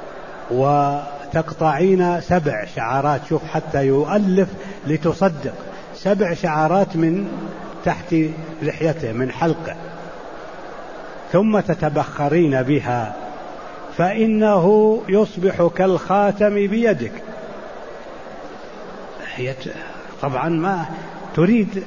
وتقطعين 7 شعرات، شوف حتى يؤلف لتصدق، 7 شعرات من تحت لحيته من حلقه، ثم تتبخرين بها، فإنه يصبح كالخاتم بيدك. هي طبعا ما تريد،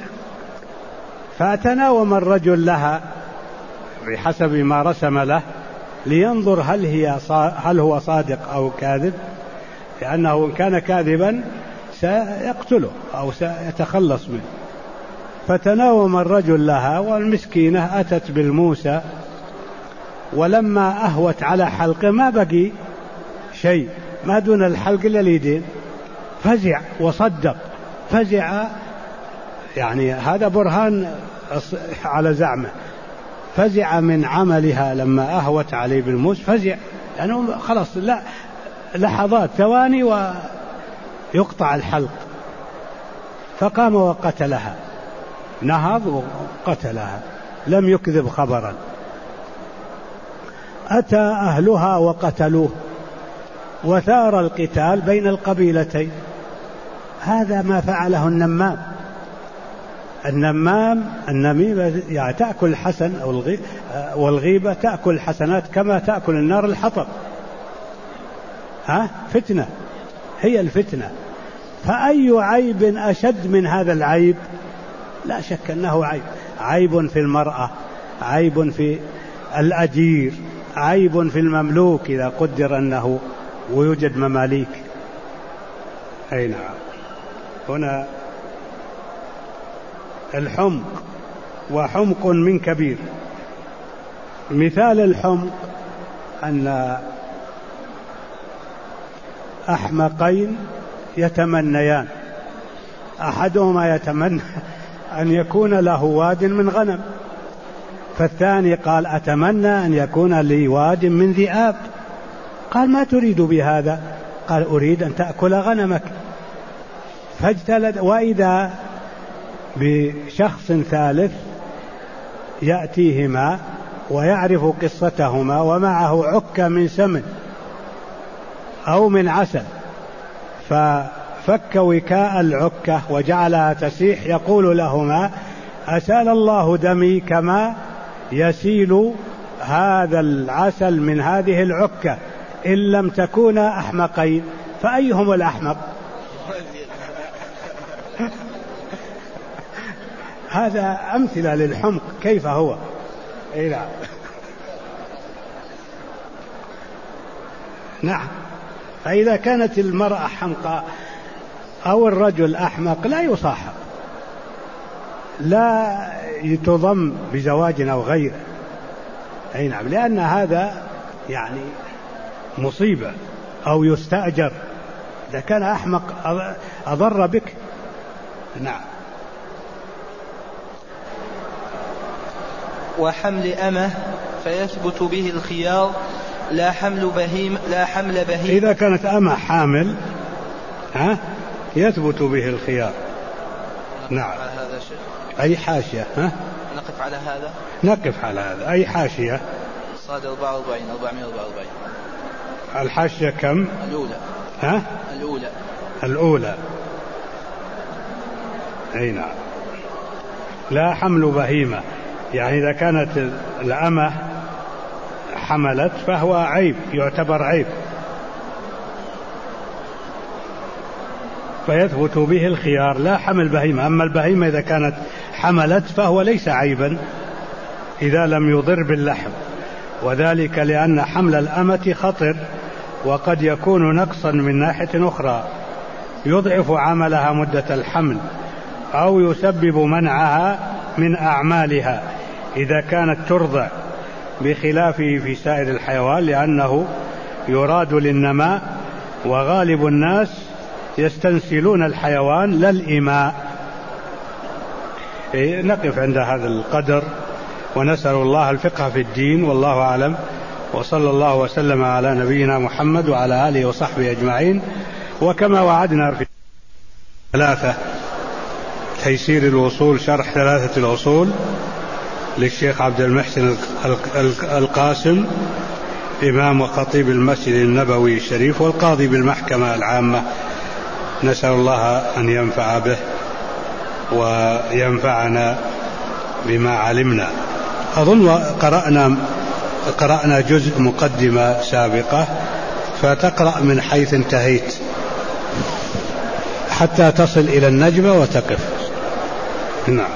فتناوم الرجل لها بحسب ما رسم له لينظر هل هو صادق أو كاذب، لأنه إن كان كاذبا سيقتله أو سيتخلص منه. فتناوم الرجل لها، والمسكينة أتت بالموسى، ولما أهوت على حلقه ما بقي شيء، ما دون الحلق إلا اليدين. فزع وصدق، فزع، يعني هذا برهان على زعمه. فزع من عملها لما أهوت عليه بالموس، فزع لأنه خلاص لا لحظات ثواني ويقطع الحلق. فقام وقتلها، نهض وقتلها، لم يكذب خبرا. أتى أهلها وقتلوه، وثار القتال بين القبيلتين. هذا ما فعله النمام. النميمة يعني تأكل الحسن والغيبة تأكل الحسنات كما تأكل النار الحطب. فتنة، هي الفتنة. فأي عيب أشد من هذا العيب؟ لا شك أنه عيب في المرأة، عيب في الأجير، عيب في المملوك إذا قدر أنه ويوجد مماليك. أي نعم. هنا الحمق، وحمق من كبير. مثال الحمق أن أحمقين يتمنيان، أحدهما يتمنى أن يكون له واد من غنم، فالثاني قال: أتمنى أن يكون لي واد من ذئاب. قال: ما تريد بهذا؟ قال: أريد أن تأكل غنمك. فاجتلد. وإذا بشخص ثالث يأتيهما ويعرف قصتهما ومعه عكة من سمن أو من عسل، ففك وكاء العكة وجعلها تسيح، يقول لهما: أسال الله دمي كما يسيل هذا العسل من هذه العكة، إن لم تكونا أحمقين. فأيهم الأحمق؟ هذا أمثلة للحمق كيف هو. نعم. فإذا كانت المرأة حمقى أو الرجل أحمق لا يصاحب، لا تضم بزواج أو غيره. أي نعم، لأن هذا يعني مصيبة، أو يستأجر إذا كان أحمق أضر بك. نعم. وحمل أمه فيثبت به الخيار لا حمل بهيم. إذا كانت أمه حامل يثبت به الخيار. نعم. على هذا شيء أي حاشية نقف على هذا. نقف على هذا. أي حاشية؟ صاد 444. الحاشية كم؟ الأولى. الأولى. أي نعم. لا حمل بهيمة، يعني إذا كانت الأمة حملت فهو عيب، يعتبر عيب، فيثبت به الخيار لا حمل بهيمة. أما البهيمة إذا كانت حملت فهو ليس عيبا إذا لم يضر باللحم، وذلك لأن حمل الأمة خطر، وقد يكون نقصا من ناحية أخرى يضعف عملها مدة الحمل، أو يسبب منعها من أعمالها إذا كانت ترضع، بخلافه في سائر الحيوان لأنه يراد للنماء، وغالب الناس يستنسلون الحيوان لا الإماء. نقف عند هذا القدر، ونسأل الله الفقه في الدين، والله أعلم، وصلى الله وسلم على نبينا محمد وعلى آله وصحبه أجمعين. وكما وعدنا في 3 تيسير الوصول، شرح 3 الأصول للشيخ عبد المحسن القاسم، إمام وخطيب المسجد النبوي الشريف والقاضي بالمحكمة العامة، نسأل الله أن ينفع به وينفعنا بما علمنا. أظن قرأنا جزء مقدمة سابقة، فتقرأ من حيث انتهيت حتى تصل إلى النجمة وتقف. نعم.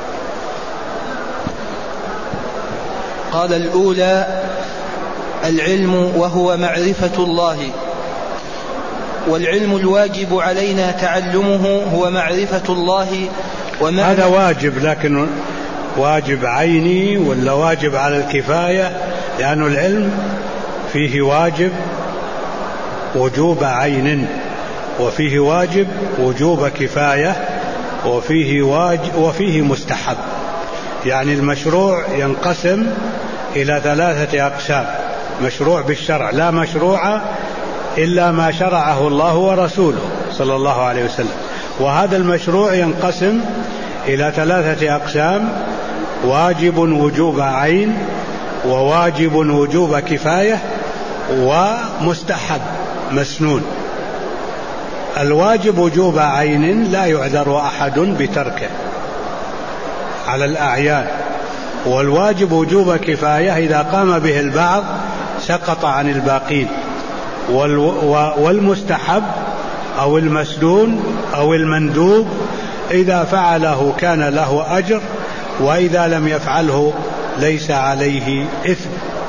قال الأولى العلم، وهو معرفة الله، والعلم الواجب علينا تعلمه هو معرفة الله. هذا واجب، لكن واجب عيني ولا واجب على الكفاية؟ لأن العلم فيه واجب وجوب عين، وفيه واجب وجوب كفاية، وفيه مستحب. يعني المشروع ينقسم إلى 3 أقسام: مشروع بالشرع، لا مشروع إلا ما شرعه الله ورسوله صلى الله عليه وسلم. وهذا المشروع ينقسم إلى 3 أقسام: واجب وجوب عين، وواجب وجوب كفاية، ومستحب مسنون. الواجب وجوب عين لا يعذر أحد بتركه على الأعيان، والواجب وجوب كفاية إذا قام به البعض سقط عن الباقين، والمستحب أو المسنون أو المندوب إذا فعله كان له أجر، وإذا لم يفعله ليس عليه إثم.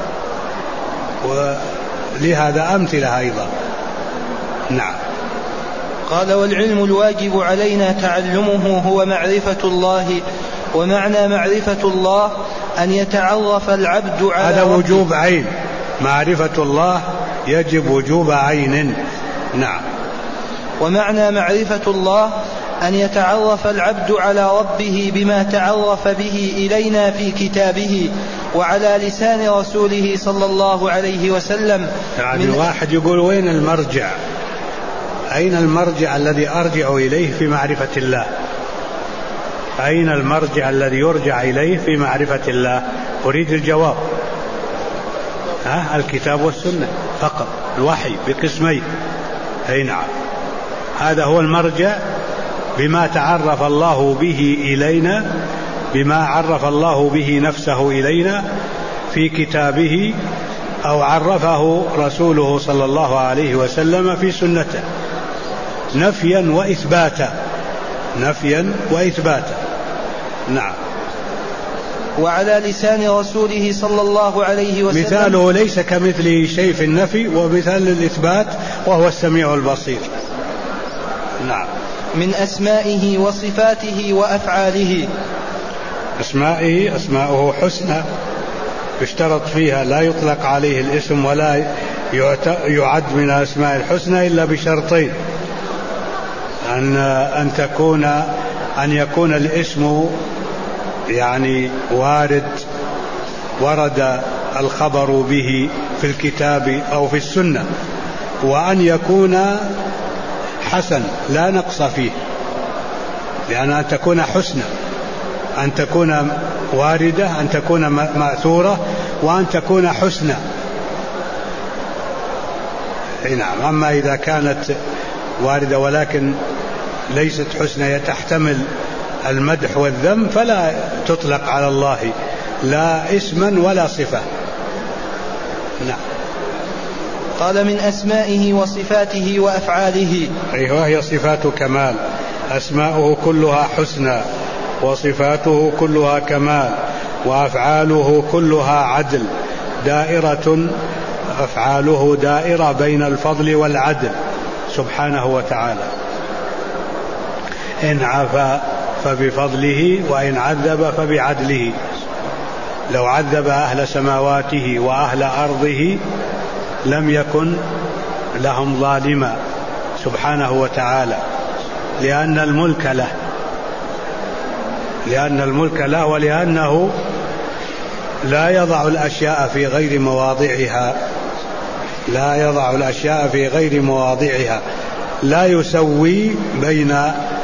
ولهذا أمثلة أيضا. نعم. قال والعلم الواجب علينا تعلمه هو معرفة الله، ومعنى معرفة الله أن يتعرف العبد على هذا وجوب عين، معرفة الله يجب وجوب عين. نعم. ومعنى معرفة الله أن يتعرف العبد على ربه بما تعرف به إلينا في كتابه وعلى لسان رسوله صلى الله عليه وسلم. يعني واحد يقول وين المرجع؟ أين المرجع الذي أرجع إليه في معرفة الله؟ أين المرجع الذي يرجع إليه في معرفة الله؟ أريد الجواب. الكتاب والسنة فقط، الوحي بقسمين. أي نعم، هذا هو المرجع بما تعرف الله به إلينا، بما عرف الله به نفسه إلينا في كتابه، أو عرفه رسوله صلى الله عليه وسلم في سنته، نفيا وإثباتا، نفيا وإثباتا. نعم. وعلى لسان رسوله صلى الله عليه وسلم. مثاله ليس كمثله شيء في النفي، ومثال الإثبات وهو السميع البصير. نعم. من أسمائه وصفاته وأفعاله. أسمائه، أسماؤه حسنى يشترط فيها، لا يطلق عليه الاسم ولا يعد من أسماء الحسنى إلا بشرطين: أن يكون الاسم يعني ورد الخبر به في الكتاب أو في السنة، وأن يكون حسن لا نقص فيه، لأن أن تكون حسنى، أن تكون واردة، أن تكون مأثورة، وأن تكون حسنى. نعم. أما إذا كانت واردة ولكن ليست حسنى تحتمل المدح والذم فلا تطلق على الله لا اسما ولا صفة. نعم. قال من أسمائه وصفاته وأفعاله. وهي صفات كمال، أسماؤه كلها حسنى، وصفاته كلها كمال، وأفعاله كلها عدل، أفعاله دائرة بين الفضل والعدل سبحانه وتعالى. إن عفا فبفضله، وإن عذب فبعدله. لو عذب أهل سماواته وأهل أرضه لم يكن لهم ظالما سبحانه وتعالى، لأن الملك له، ولأنه لا يضع الأشياء في غير مواضعها، لا يسوي بين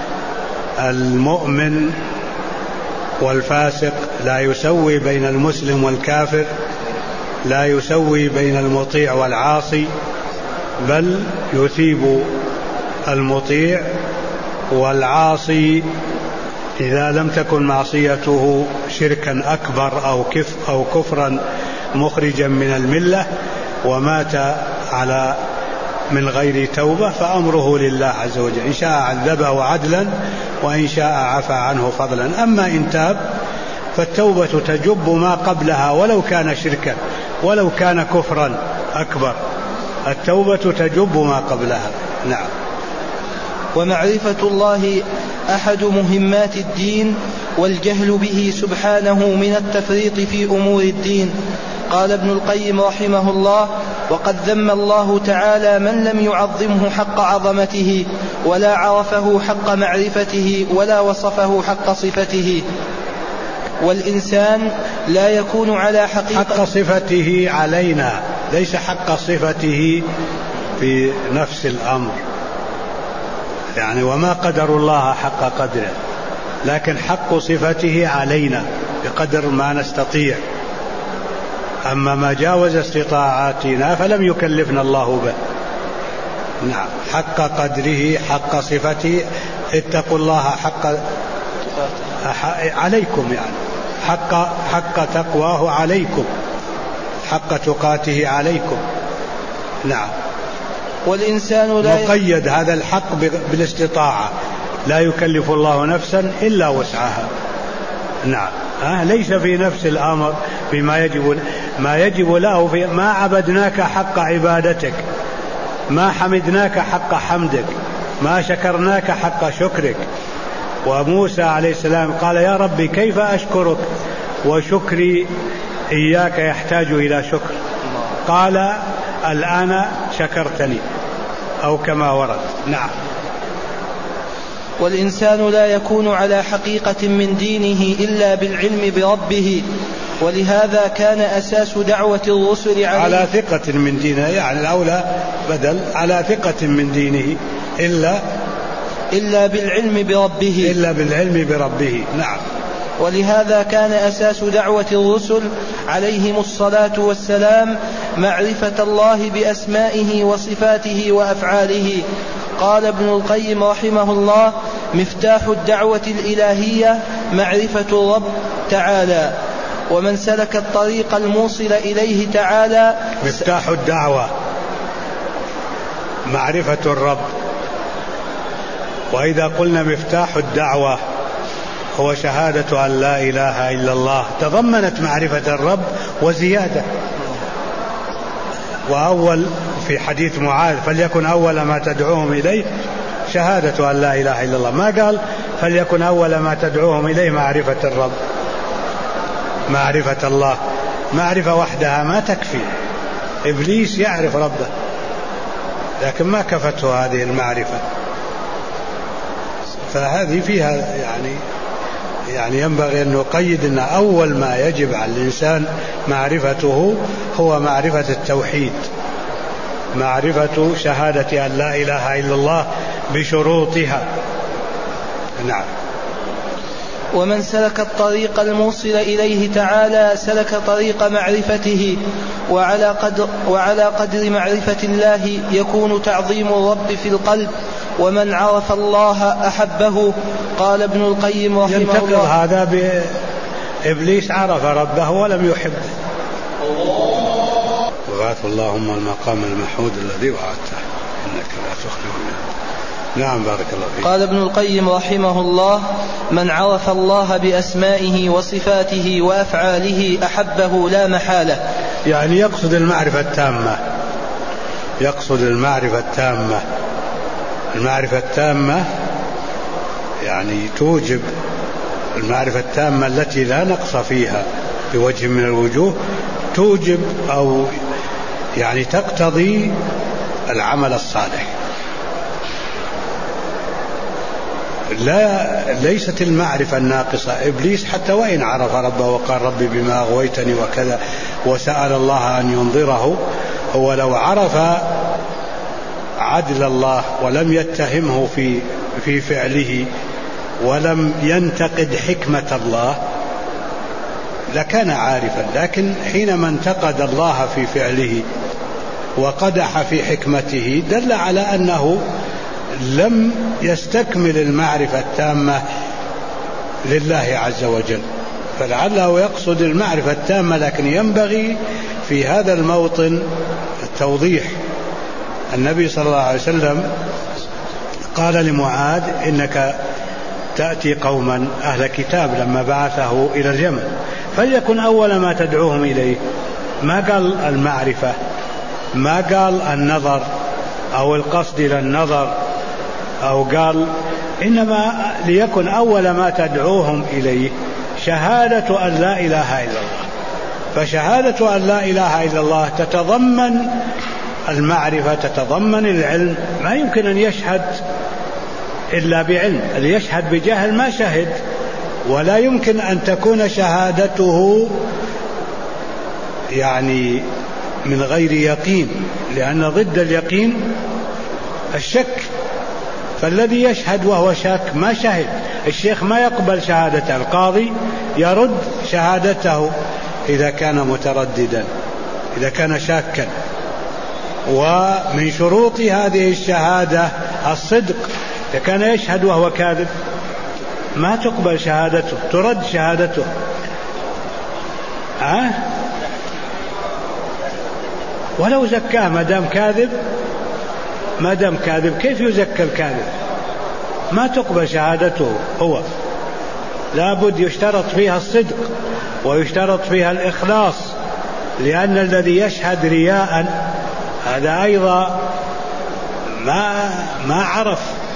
المؤمن والفاسق، لا يسوي بين المسلم والكافر، لا يسوي بين المطيع والعاصي، بل يثيب المطيع والعاصي إذا لم تكن معصيته شركا أكبر أو كفرا مخرجا من الملة ومات من غير توبة، فأمره لله عز وجل، إن شاء عذبه عدلا وإن شاء عفى عنه فضلا. أما إن تاب فالتوبة تجب ما قبلها ولو كان شركا ولو كان كفرا أكبر، التوبة تجب ما قبلها. نعم. ومعرفة الله أحد مهمات الدين، والجهل به سبحانه من التفريط في أمور الدين. قال ابن القيم رحمه الله: وقد ذم الله تعالى من لم يعظمه حق عظمته، ولا عرفه حق معرفته، ولا وصفه حق صفته. والإنسان لا يكون على حق صفته علينا، ليس حق صفته في نفس الأمر، يعني وما قدر الله حق قدره، لكن حق صفته علينا بقدر ما نستطيع. أما ما جاوز استطاعاتنا فلم يكلفنا الله به. نعم. حق قدره حق صفته، اتقوا الله عليكم، يعني حق تقواه عليكم، حق تقاته عليكم. نعم. والإنسان لا مقيد هذا الحق بالاستطاعة، لا يكلف الله نفسا إلا وسعها. نعم. ليس في نفس الأمر بما يجب له في ما عبدناك حق عبادتك، ما حمدناك حق حمدك، ما شكرناك حق شكرك. وموسى عليه السلام قال: يا ربي كيف أشكرك وشكري إياك يحتاج إلى شكر؟ قال: الآن شكرتني، أو كما ورد. نعم. والإنسان لا يكون على حقيقة من دينه إلا بالعلم بربه، ولهذا كان أساس دعوة الرسل على ثقة من دينه، يعني الأولى بدل على ثقة من دينه إلا بالعلم بربه. نعم. ولهذا كان أساس دعوة الرسل عليهم الصلاة والسلام معرفة الله بأسمائه وصفاته وأفعاله. قال ابن القيم رحمه الله: مفتاح الدعوة الإلهية معرفة الرب تعالى، ومن سلك الطريق الموصل إليه تعالى. مفتاح الدعوة معرفة الرب. وإذا قلنا مفتاح الدعوة هو شهادة أن لا إله إلا الله، تضمنت معرفة الرب وزيادة. وأول في حديث معاذ: فليكن أول ما تدعوهم إليه شهادة أن لا إله إلا الله، ما قال فليكن أول ما تدعوهم إليه معرفة الرب، معرفة الله. معرفة وحدها ما تكفي، إبليس يعرف ربه لكن ما كفته هذه المعرفة. فهذه فيها يعني ينبغي أن نقيد أن أول ما يجب على الإنسان معرفته هو معرفة التوحيد، معرفة شهادة أن لا إله إلا الله بشروطها. نعم. ومن سلك الطريق الموصل إليه تعالى سلك طريق معرفته، وعلى قدر معرفة الله يكون تعظيم الرب في القلب، ومن عرف الله أحبه. قال ابن القيم رحمه الله. ينتقل هذا بإبليس عرف ربه ولم يحبه. وبعث اللهم المقام المحمود الذي وعدته إنك لا تخلف الميعاد. نعم بارك الله فيك. قال ابن القيم رحمه الله: من عرف الله بأسمائه وصفاته وأفعاله أحبه لا محالة. يعني يقصد المعرفة التامة، يقصد المعرفة التامة. المعرفة التامة يعني توجب المعرفة التامة التي لا نقص فيها بوجه من الوجوه، توجب أو يعني تقتضي العمل الصالح. ليست المعرفة الناقصة. إبليس حتى وإن عرف ربه وقال ربي بما أغويتني وكذا وسأل الله أن ينظره، هو لو عرف عدل الله ولم يتهمه في فعله ولم ينتقد حكمة الله لكان عارفا. لكن حينما انتقد الله في فعله وقدح في حكمته دل على أنه لم يستكمل المعرفة التامة لله عز وجل. فلعله يقصد المعرفة التامة، لكن ينبغي في هذا الموطن التوضيح. النبي صلى الله عليه وسلم قال لمعاذ: إنك تأتي قوما أهل كتاب، لما بعثه إلى اليمن، فليكن أول ما تدعوهم إليه. ما قال المعرفة، ما قال النظر أو القصد إلى النظر، أو قال، إنما ليكن أول ما تدعوهم إليه شهادة أن لا إله إلا الله. فشهادة أن لا إله إلا الله تتضمن المعرفة، تتضمن العلم. ما يمكن أن يشهد إلا بعلم، اللي يشهد بجهل ما شهد. ولا يمكن أن تكون شهادته يعني من غير يقين، لأن ضد اليقين الشك. فالذي يشهد وهو شاك ما شهد. الشيخ ما يقبل شهادته، القاضي يرد شهادته إذا كان مترددا، إذا كان شاكا. ومن شروط هذه الشهادة الصدق. إذا كان يشهد وهو كاذب ما تقبل شهادته، ترد شهادته. ولو زكاه ما دام كاذب، ما دام كاذب كيف يزكى الكاذب؟ ما تقبل شهادته. هو لابد يشترط فيها الصدق ويشترط فيها الإخلاص، لأن الذي يشهد رياء هذا أيضا ما عرف.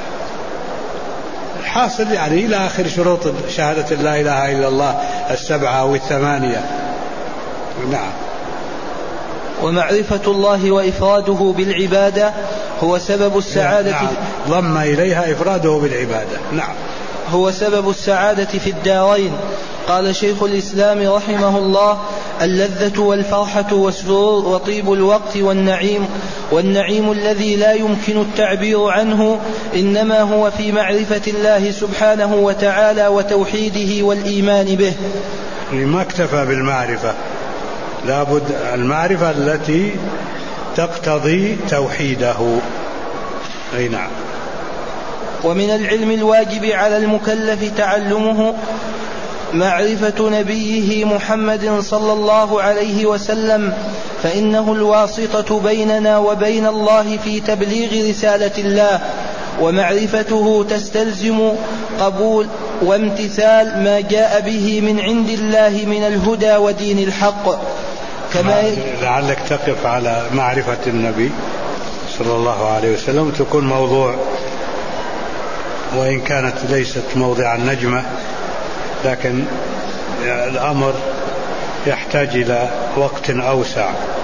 الحاصل يعني إلى آخر شروط شهادة لا إله إلا الله 7 أو 8. نعم. ومعرفة الله وإفراده بالعبادة هو سبب السعادة. نعم. ضم إليها إفراده بالعبادة. نعم. هو سبب السعادة في الدارين. قال شيخ الإسلام رحمه الله: اللذة والفرحة والسرور وطيب الوقت والنعيم الذي لا يمكن التعبير عنه إنما هو في معرفة الله سبحانه وتعالى وتوحيده والإيمان به. ما اكتفى بالمعرفة، لابد المعرفة التي تقتضي توحيده. أي نعم. ومن العلم الواجب على المكلف تعلمه معرفة نبيه محمد صلى الله عليه وسلم، فإنه الواسطة بيننا وبين الله في تبليغ رسالة الله، ومعرفته تستلزم قبول وامتثال ما جاء به من عند الله من الهدى ودين الحق. كما لعلك تقف على معرفة النبي صلى الله عليه وسلم، تكون موضوع وإن كانت ليست موضع النجمة، لكن الأمر يحتاج إلى وقت أوسع.